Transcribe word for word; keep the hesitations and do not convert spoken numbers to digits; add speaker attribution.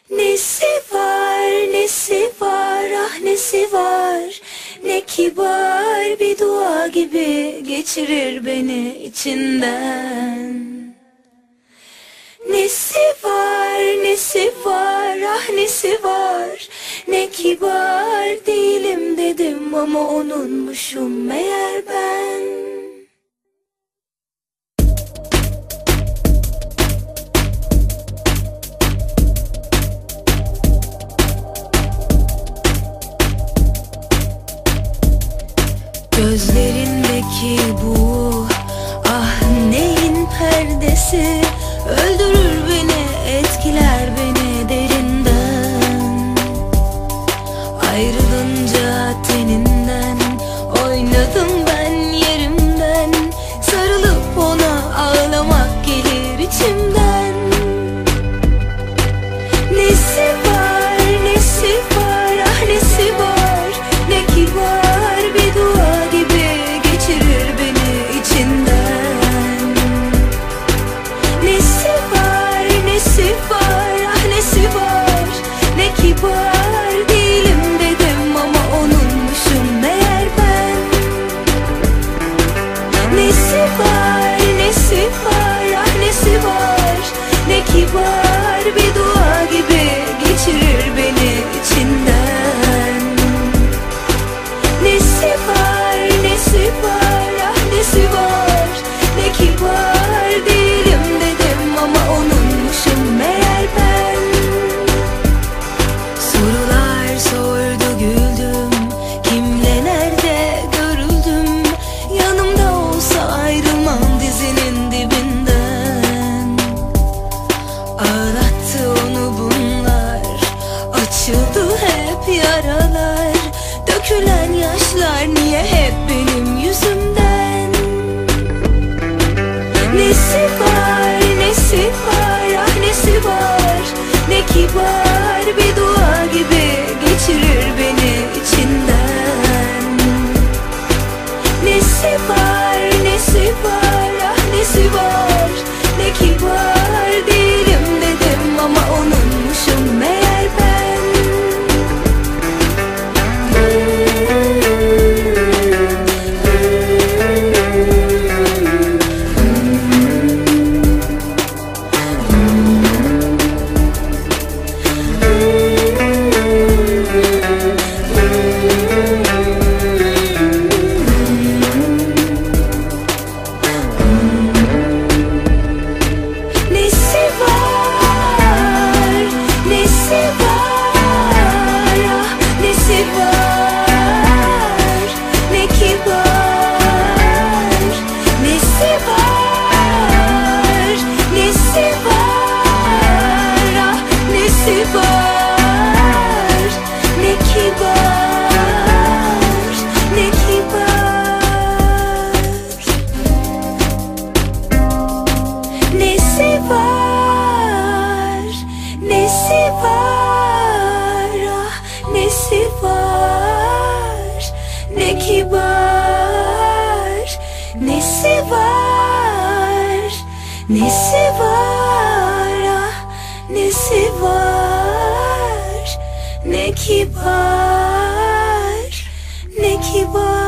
Speaker 1: Nesi var, nesi var, ah nesi var. Ne kibar bir dua gibi geçirir beni içinden. Nesi var, nesi var, ah nesi var. Ne kibar değilim dedim ama onunmuşum meğer ben. Gözlerindeki bu ah neyin perdesi, öldürür beni, etkiler beni derinden. Ayrılınca teninden oynadım ben yerimden. Sarılıp ona ağlamak gelir içimden. Nesi var, nesi var, ah nesi var. Ne kibar bir dua gibi geçirir beni içinden. Nesi var, nesi var, ah nesi var. Ne kibar değilim dedim ama onunmuşum meğer ben. Nesi var, nesi var, ah nesi var. Ne kibar bir dua gibi geçirir beni içinden. Nesi var, nesi var, ah nesi var. Ne kibar değilim dedim ama onunmuşum meğer ben. Sorular sordu güldüm, kimle nerede görüldüm. Yanımda olsa ayrılmam dizinin dibinden. Ağlattı onu bunlar, açıldı hep yaralar. Dökülen yaşlar niye hep benim yüzümden? Nesi var, nesi var, ah nesi var. Ne kibar bir dua gibi geçirir beni içinden. Nesi var, nesi var, ah nesi var. Ne kibar değilim dedim ama onunmuşum meğer ben. Nesi var, nesi var, ah nesi var. Ne kibar, ne kibar.